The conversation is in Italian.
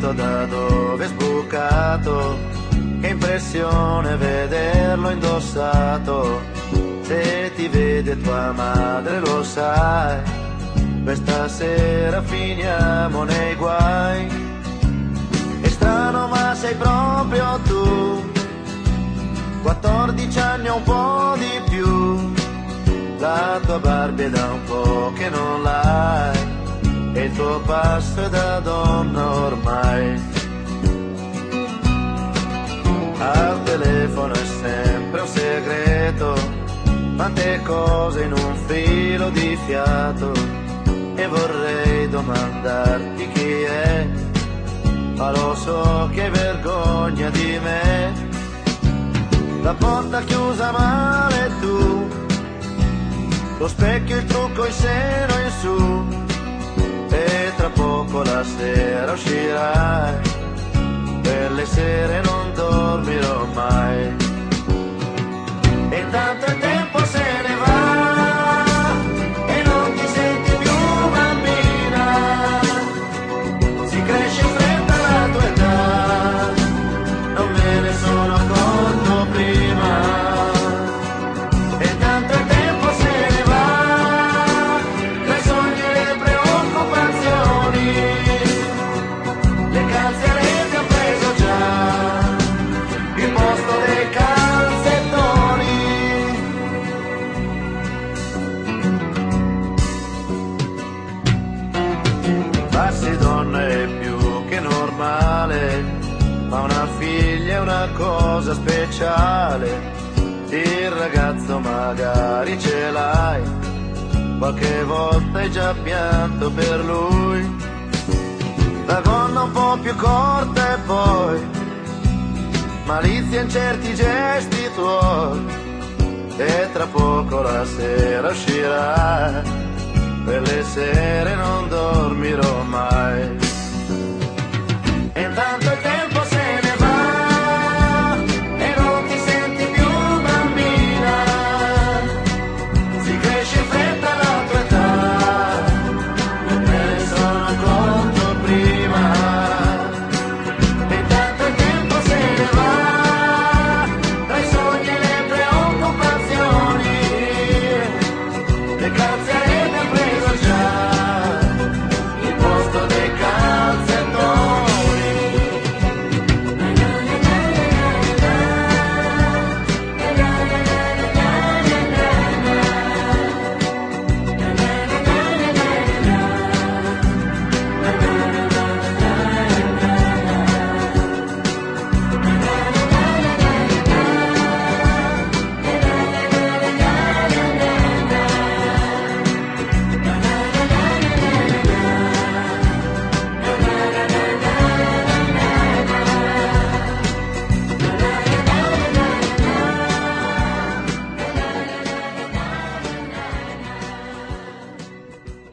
so da dove è sbucato, che impressione vederlo indossato. Se ti vede tua madre lo sai, questa sera finiamo nei guai. È strano ma sei proprio tu, 14 anni o un po' di più. La tua Barbie è da un po' che non l'hai, e il tuo passo è da donna ormai. Al telefono è sempre un segreto, tante cose in un filo di fiato, e vorrei domandarti chi è, ma lo so che hai vergogna di me. La porta chiusa male tu, lo specchio, il trucco, il seno in su, e tra poco la sera uscirai, per le sere non dormirò mai. E intanto il tempo se ne va e non ti senti più bambina, si cresce in fretta la tua età, non me ne sono accorto prima. E intanto il tempo se ne va, tra i sogni e le preoccupazioni, le calzerette ho preso già il posto dei calzettoni. Farsi donna è più che normale, ma una figlia è una cosa speciale. Il ragazzo magari ce l'hai, qualche volta hai già pianto per lui. La gonna un po' più corta e poi malizia in certi gesti tuoi, e tra poco la sera uscirà, per le sere non dormirò